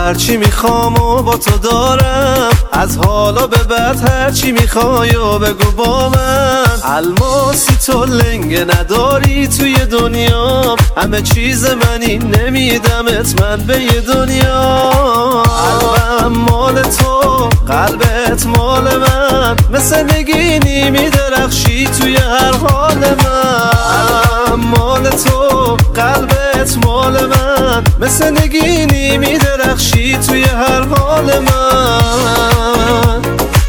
هرچی میخوام و با تو دارم، از حالا به بعد هرچی میخوای و بگو با من. الماسی تو لنگه نداری توی دنیا، همه چیز منی نمیدمت من به یه دنیا. قلبم مال تو، قلبت مال من، مثل نگینی میدرخشی توی هر حال من. مال تو، قلبت مال من، مثل نگینی میدرخشی توی هر حال من.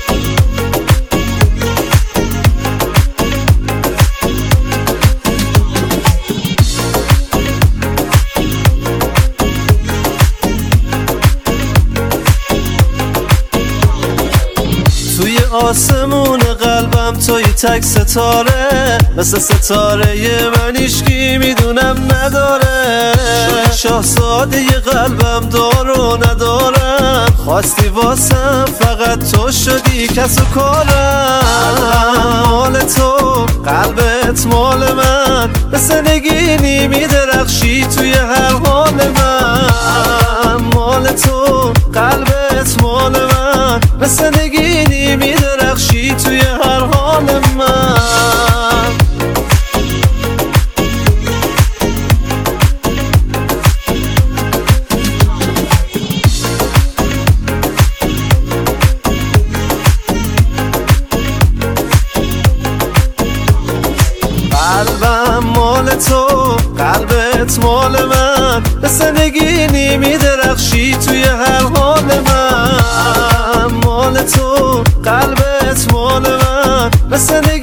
توی آسمون قلبم توی تک ستاره، مثل ستاره من هیچکی میدونم نداره. شاهزاده قلبم دار و ندارم، خواستی واسم فقط تو شدی کس و کارم. مال تو، قلبت مال من، مثل نگینی میدرخشی توی هر حال من. مال تو، قلبت مال من، مثل نگینی میدرخشی توی هر حال من. قلبم مال تو، قلبت مال من، مثل نگینی میدرخشی توی هر حال من. مال تو، قلبت مال من، مثل